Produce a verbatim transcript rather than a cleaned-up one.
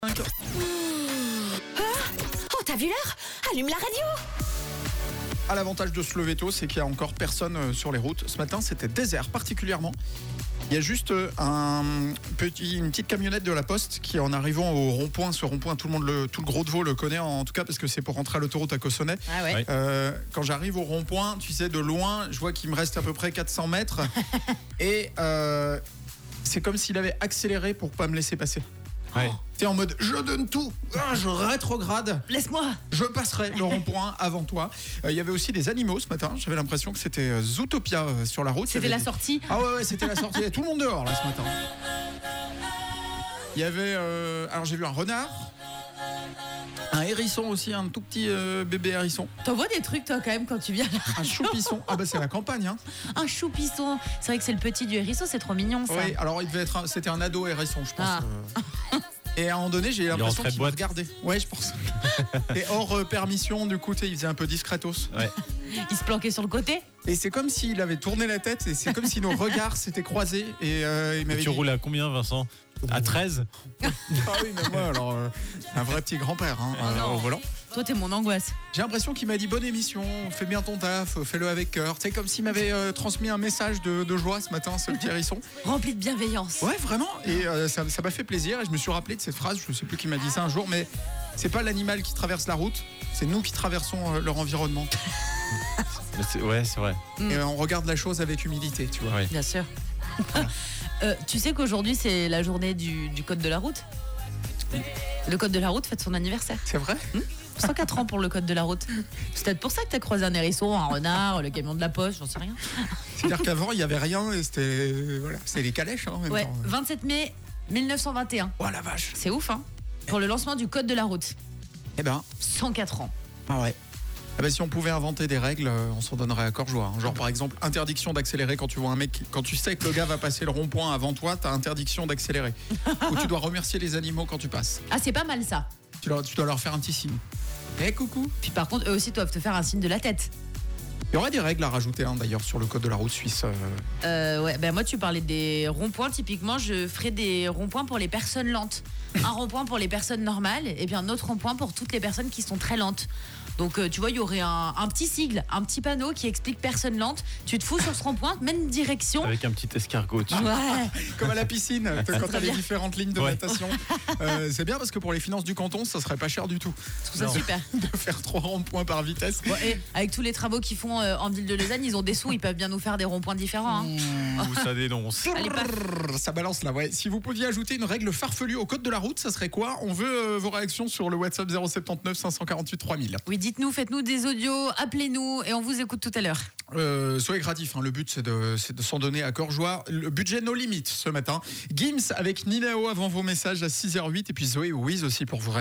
Oh, t'as vu l'heure? Allume la radio. À l'avantage de se lever tôt, c'est qu'il n'y a encore personne sur les routes. Ce matin, c'était désert particulièrement. Il y a juste un petit, une petite camionnette de la Poste qui, en arrivant au rond-point, ce rond-point, tout le monde, le, tout le gros de Vaud le connaît en tout cas parce que c'est pour rentrer à l'autoroute à Cossonay. Ah ouais. Euh, quand j'arrive au rond-point, tu sais, de loin, je vois qu'il me reste à peu près quatre cents mètres et euh, c'est comme s'il avait accéléré pour pas me laisser passer. Ouais. T'es en mode je donne tout, ah, je rétrograde. Laisse-moi. Je passerai le rond-point avant toi. Il euh, y avait aussi des animaux ce matin. J'avais l'impression que c'était euh, Zootopia euh, sur la route. C'était la des... sortie. Ah ouais, ouais, c'était la sortie. Il y avait tout le monde dehors là ce matin. Il y avait. Euh... Alors j'ai vu un renard, un hérisson aussi, un tout petit euh, bébé hérisson. T'envoies des trucs toi quand même quand tu viens là. Un choupisson. Ah bah c'est la campagne. Hein. Un choupisson. C'est vrai que c'est le petit du hérisson, c'est trop mignon ça. Oui. Alors il devait être. Un... C'était un ado hérisson, je pense. Ah. Euh... Et à un moment donné, j'ai l'impression rentrait qu'il de me boîte. regardait. Ouais, je pense. Et hors euh, permission, du coup, il faisait un peu discretos. Ouais. Il se planquait sur le côté. Et c'est comme s'il avait tourné la tête et c'est comme si nos regards s'étaient croisés. Et euh, il m'avait Tu dit... roules à combien, Vincent? À treize? Ah oui, mais moi, alors, euh, un vrai petit grand-père hein, Oh euh, non. au volant. Toi t'es mon angoisse. J'ai l'impression qu'il m'a dit bonne émission, fais bien ton taf, fais-le avec cœur. C'est comme s'il m'avait euh, transmis un message de, de joie ce matin, ce petit hérisson. Rempli de bienveillance. Ouais, vraiment. Et euh, ça, ça m'a fait plaisir. Et je me suis rappelé de cette phrase, je sais plus qui m'a dit ça un jour, mais c'est pas l'animal qui traverse la route, c'est nous qui traversons euh, leur environnement. Mais c'est- Ouais, c'est vrai. Mm. Et euh, on regarde la chose avec humilité, tu vois. Ouais. Bien sûr. Euh, tu sais qu'aujourd'hui c'est la journée du, du code de la route. Le code de la route fête son anniversaire. C'est vrai? cent quatre ans pour le code de la route. C'est peut-être pour ça que t'as croisé un hérisson, un renard, le camion de la poste, j'en sais rien. C'est-à-dire qu'avant, il n'y avait rien et c'était voilà, c'était les calèches hein, en même Ouais, temps. vingt-sept mai mille neuf cent vingt et un. Oh la vache. C'est ouf, hein. Pour le lancement du code de la route. Eh ben, cent quatre ans. ah ouais. Ah ben, si on pouvait inventer des règles, euh, on s'en donnerait à cœur joie. hein. Genre par exemple, interdiction d'accélérer quand tu vois un mec, qui- quand tu sais que le gars va passer le rond-point avant toi, t'as interdiction d'accélérer. Ou tu dois remercier les animaux quand tu passes. Ah, c'est pas mal ça. Tu, leur- tu dois leur faire un petit signe. Eh coucou. Puis par contre, eux aussi doivent te faire un signe de la tête. Il y aurait des règles à rajouter hein, d'ailleurs sur le code de la route suisse. euh. Euh, ouais, ben moi tu parlais des ronds-points. Typiquement, je ferais des ronds-points pour les personnes lentes. Un rond-point pour les personnes normales et puis un autre rond-point pour toutes les personnes qui sont très lentes. Donc euh, tu vois, il y aurait un, un petit sigle, un petit panneau qui explique personne lente. Tu te fous sur ce rond-point, même direction. Avec un petit escargot dessus. Ouais. Comme à la piscine, quand t'as les bien. différentes lignes de Ouais. natation. Euh, c'est bien parce que pour les finances du canton, ça serait pas cher du tout Je trouve ça Non. super. de faire trois ronds-points par vitesse. Bon, et avec tous les travaux qu'ils font euh, en ville de Lausanne, ils ont des sous, ils peuvent bien nous faire des ronds-points différents. hein. Ouh, ça dénonce. Allez, pas. Brrr, ça balance là, ouais. Si vous pouviez ajouter une règle farfelue au code de la route, ça serait quoi? On veut euh, vos réactions sur le WhatsApp zéro sept neuf cinq cent quarante-huit trois mille. Oui, dites-nous, faites-nous des audios, appelez-nous et on vous écoute tout à l'heure. Euh, soyez créatifs, hein. Le but c'est de, c'est de s'en donner à cœur joie. Le budget no limite ce matin. Gims avec Ninao avant vos messages à six heures huit et puis Zoé Wiz aussi pour vous.